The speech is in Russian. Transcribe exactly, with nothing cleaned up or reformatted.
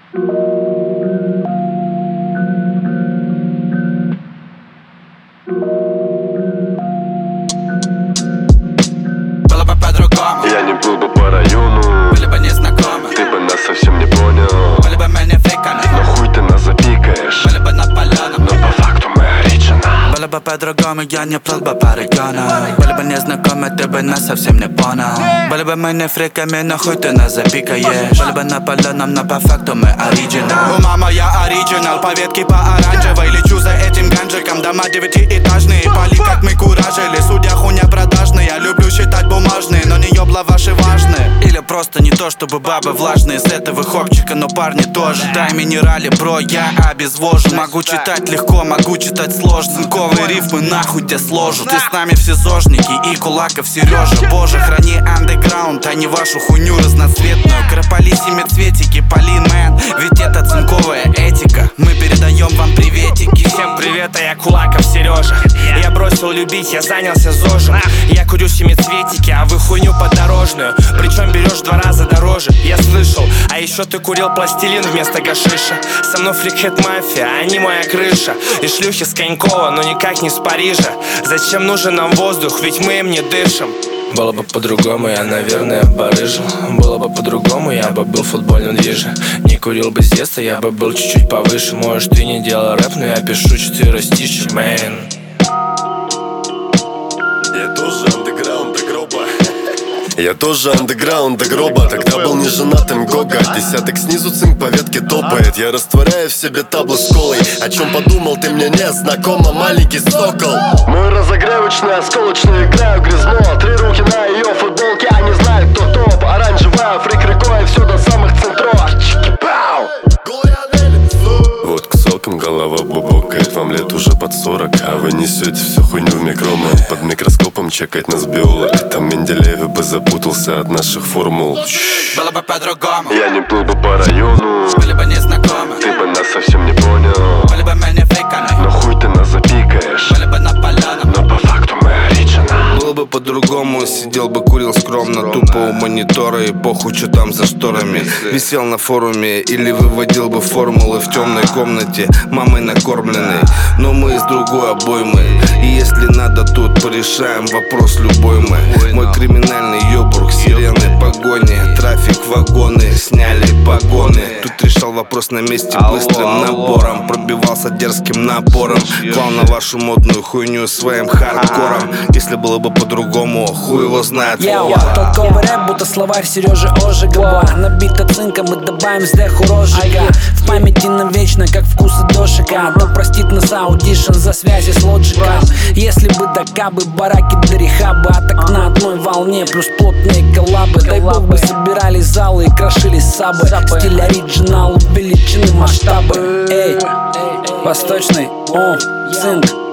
Было бы по-другому, я не был бы по району. были бы незнакомы, ты бы нас совсем не понял. были бы мы не фриканы, но хуй ты нас запикаешь. были бы Наполеоном, но по факту мы оригинал. было бы по-другому, я не плыл бы по региону. Были бы незнакомы, ты бы нас совсем не понял. Были бы мы не фриками, но хуй ты нас запикаешь. Были бы Наполеоном, но по факту мы оригинал. У мама я оригинал, по ветке по оранжевой. Лечу за этим ганджиком, дома девятиэтажные. Поли как мы куражили, судья хуйня продажная. Я люблю считать бумажные, но не ёбла ваши важные. Или просто не то, чтобы бабы влажные с этого хопчика, но парни тоже. Дай минерали, бро, я обезвожен. Могу читать легко, могу читать сложно. Цинковые рифмы нахуй те сложу. Ты с нами все зожники и Кулаков Сережа. Боже, храни андеграунд, а не вашу хуйню разноцветную. Крополи семицветики, Полин мэн, ведь это цинковая этика. Мы передаем вам приветики. Всем привет, а я Кулаков Сережа. Я бросил любить, я занялся зожем. Я курю семицветики, а вы хуйню подорожную. Причем берешь в два раза дороже, я слышал. А еще ты курил пластилин вместо гашиша. Со мной фрикхед мафия, а они моя крыша. И шлюхи с Конькова, но никак не с Парижа. Зачем нужен нам воздух, ведь мы им не дышим. Было бы по-другому, я, наверное, барыжил. Было бы по-другому, я бы был футбольным движем. Не курил бы с детства, я бы был чуть-чуть повыше. Может, ты не делал рэп, но я пишу четыре стичи, мэн. Я тоже андеграунд до гроба. Я тоже андеграунд до гроба. Тогда был не женатым Гога. Десяток снизу, цинк по ветке топает. Я растворяю в себе табло с колой. О чем подумал, ты мне не знакома, маленький сокол. Мой разогревочный, осколочный, играю грязно. Три руки на ее футболке, они знают, кто топ. Оранжевая, фрик рекой, все до самых центров. Вот к сокам голова бубокает. Вам лет уже под сорок, а вы несете всю хуйню в микроман. Под микроскопом чекает нас биолог. Там Менделеев бы запутался от наших формул. Было бы по-другому, я не плыл бы по району. были бы незнакомы, ты бы нас совсем не понял. были бы мы не фриканы, но хуй ты нас запикаешь. были бы Наполеоном, но по факту мы оригинал. Было бы по-другому, сидел бы, курил скромно, тупо у монитора и похуй, что там за шторами. Висел на форуме или выводил бы формулы в темной комнате, мамой накормленной. Но мы из другой обоймы, и если надо, тут порешаем вопрос любой мы. Мой криминальный ёбург, сирены, погони, трафик, вагоны, сняли погоны. Тут решал вопрос на месте быстрым набором, пробивался дерзким напором, клал на вашу модную хуйню своим хардкором. Если было бы по-другому, хуй его знает. Йоу, толковый рэп, будто словарь Сережи Ожегова. Набито цинком, мы добавим сдеху розжига. В памяти навечно, как вкусы дошика. Да простит нас аудишн за связи с лоджиком. Если бы до кабы, бараки до рехаба. А так на одной волне, плюс плотные коллабы. Дай бог бы собирали залы и крошили сабы. Стиль оригинал, увеличены масштабы. Эй, восточный, о, цинк.